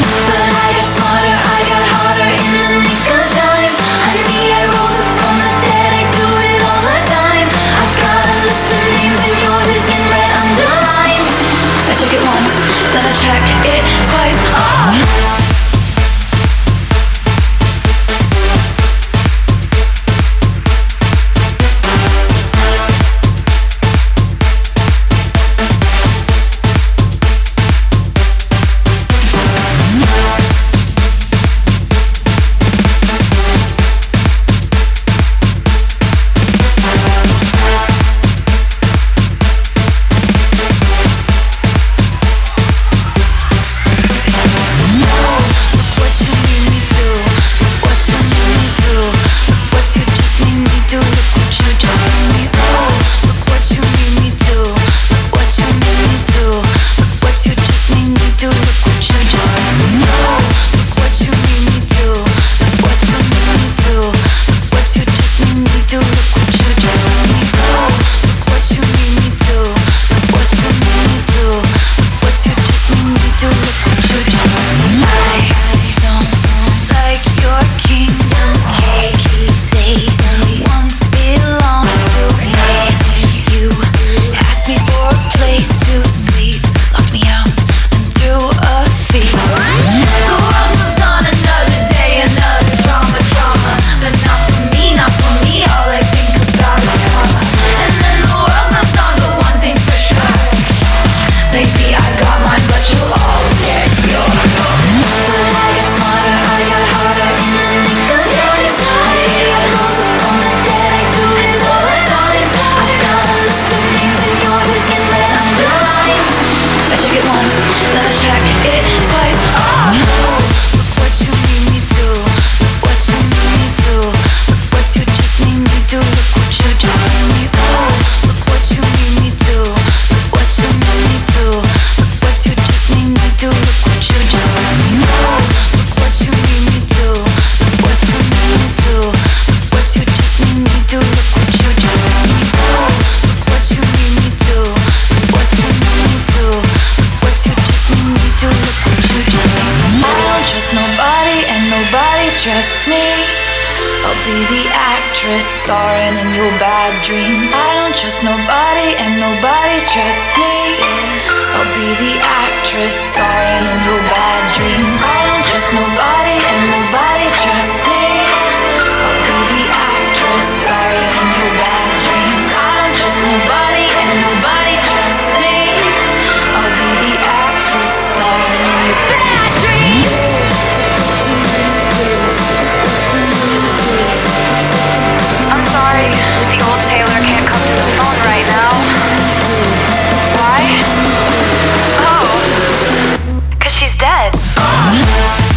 But I got smarter, I got harder in the nick of time. Honey, I rose up from the dead, I do it all the time. I've got a list of names and yours is in red underlined. I check it once, then I check it twice. Oh! Trust me, I'll be the actress starring in your bad dreams. I don't trust nobody and nobody trusts me. I'll be the actress starring in your bad dreams. I don't trust nobody and nobody trusts me. I'll be the actress starring in your bad dreams. I don't trust nobody and nobody trusts me. I'll be the actress starring in your bad dreams. I'm sorry, the old tailor can't come to the phone right now. Why? Oh, 'cause she's dead.